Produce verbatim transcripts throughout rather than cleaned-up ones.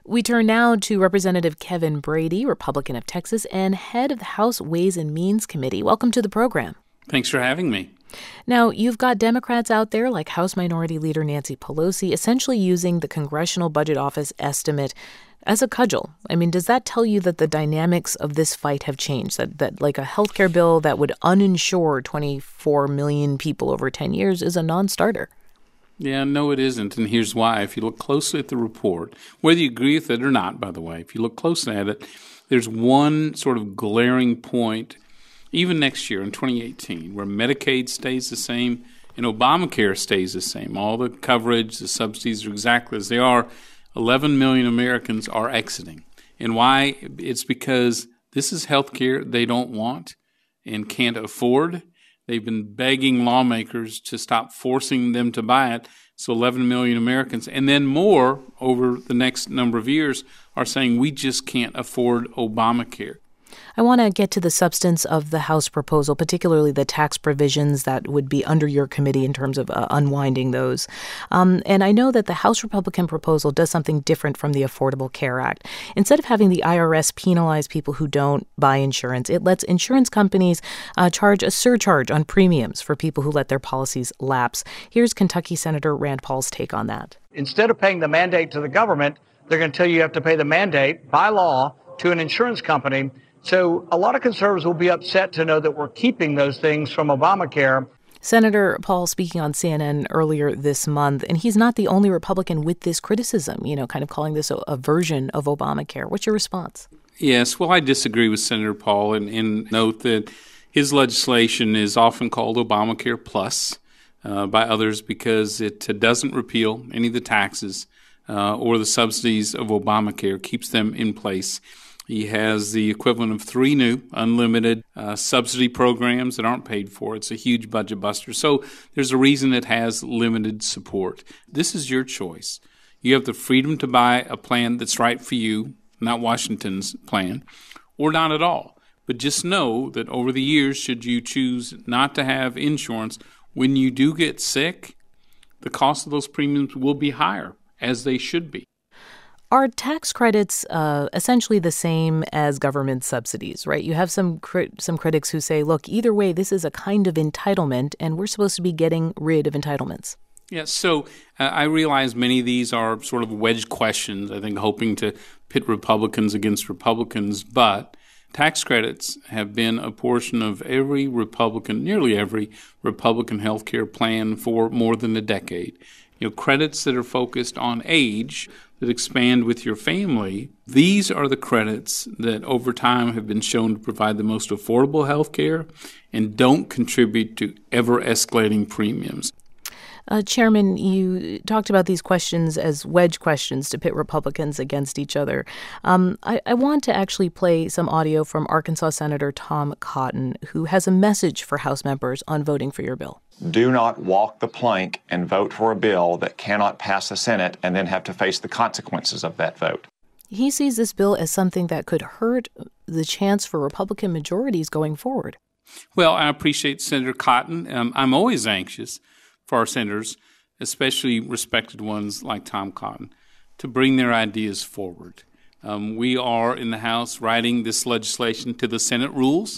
We turn now to Representative Kevin Brady, Republican of Texas and head of the House Ways and Means Committee. Welcome to the program. Thanks for having me. Now, you've got Democrats out there like House Minority Leader Nancy Pelosi essentially using the Congressional Budget Office estimate as a cudgel. I mean, does that tell you that the dynamics of this fight have changed? That, that like a health care bill that would uninsure twenty-four million people over ten years is a non-starter? Yeah, no, it isn't. And here's why. If you look closely at the report, whether you agree with it or not, by the way, if you look closely at it, there's one sort of glaring point, even next year in twenty eighteen, where Medicaid stays the same and Obamacare stays the same. All the coverage, the subsidies are exactly as they are. eleven million Americans are exiting. And why? It's because this is health care they don't want and can't afford. They've been begging lawmakers to stop forcing them to buy it. So eleven million Americans, and then more over the next number of years, are saying we just can't afford Obamacare. I want to get to the substance of the House proposal, particularly the tax provisions that would be under your committee in terms of uh, unwinding those. Um, and I know that the House Republican proposal does something different from the Affordable Care Act. Instead of having the I R S penalize people who don't buy insurance, it lets insurance companies uh, charge a surcharge on premiums for people who let their policies lapse. Here's Kentucky Senator Rand Paul's take on that. Instead of paying the mandate to the government, they're going to tell you you have to pay the mandate by law to an insurance company. So a lot of conservatives will be upset to know that we're keeping those things from Obamacare. Senator Paul speaking on C N N earlier this month, and he's not the only Republican with this criticism, you know, kind of calling this a, a version of Obamacare. What's your response? Yes, well, I disagree with Senator Paul and, and note that his legislation is often called Obamacare Plus uh, by others because it uh, doesn't repeal any of the taxes uh, or the subsidies of Obamacare, keeps them in place. He has the equivalent of three new unlimited uh, subsidy programs that aren't paid for. It's a huge budget buster. So there's a reason it has limited support. This is your choice. You have the freedom to buy a plan that's right for you, not Washington's plan, or not at all. But just know that over the years, should you choose not to have insurance, when you do get sick, the cost of those premiums will be higher, as they should be. Are tax credits uh, essentially the same as government subsidies, right? You have some crit- some critics who say, look, either way, this is a kind of entitlement, and we're supposed to be getting rid of entitlements. Yes, so uh, I realize many of these are sort of wedge questions, I think, hoping to pit Republicans against Republicans, but tax credits have been a portion of every Republican, nearly every Republican health care plan for more than a decade. You know, credits that are focused on age, that expand with your family, these are the credits that over time have been shown to provide the most affordable health care and don't contribute to ever-escalating premiums. Uh, Chairman, you talked about these questions as wedge questions to pit Republicans against each other. Um, I, I want to actually play some audio from Arkansas Senator Tom Cotton, who has a message for House members on voting for your bill. Do not walk the plank and vote for a bill that cannot pass the Senate and then have to face the consequences of that vote. He sees this bill as something that could hurt the chance for Republican majorities going forward. Well, I appreciate Senator Cotton. Um, I'm always anxious for our senators, especially respected ones like Tom Cotton, to bring their ideas forward. Um, we are in the House writing this legislation to the Senate rules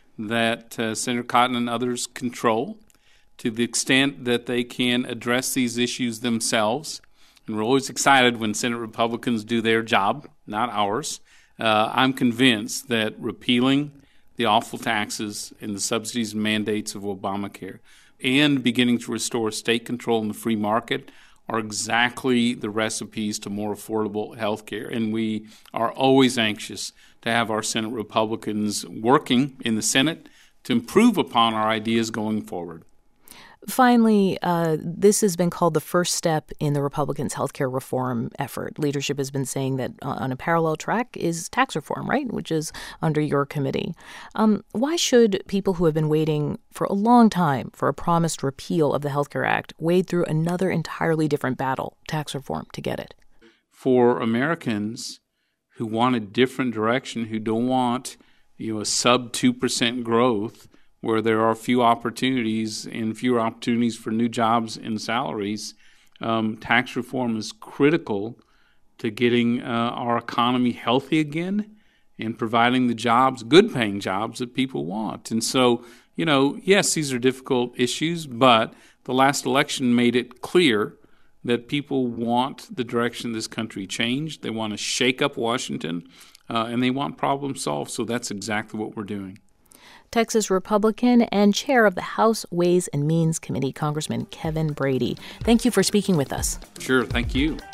that uh, Senator Cotton and others control to the extent that they can address these issues themselves. And we're always excited when Senate Republicans do their job, not ours. Uh, I'm convinced that repealing the awful taxes and the subsidies and mandates of Obamacare and beginning to restore state control in the free market are exactly the recipes to more affordable health care. And we are always anxious to have our Senate Republicans working in the Senate to improve upon our ideas going forward. Finally, uh, this has been called the first step in the Republicans' healthcare reform effort. Leadership has been saying that on a parallel track is tax reform, right, which is under your committee. Um, why should people who have been waiting for a long time for a promised repeal of the Healthcare Act wade through another entirely different battle, tax reform, to get it? For Americans who want a different direction, who don't want, you know, a sub two percent growth, where there are few opportunities and fewer opportunities for new jobs and salaries, um, tax reform is critical to getting uh, our economy healthy again and providing the jobs, good-paying jobs that people want. And so, you know, yes, these are difficult issues, but the last election made it clear that people want the direction of this country changed. They want to shake up Washington, uh, and they want problems solved. So that's exactly what we're doing. Texas Republican and chair of the House Ways and Means Committee, Congressman Kevin Brady. Thank you for speaking with us. Sure, thank you.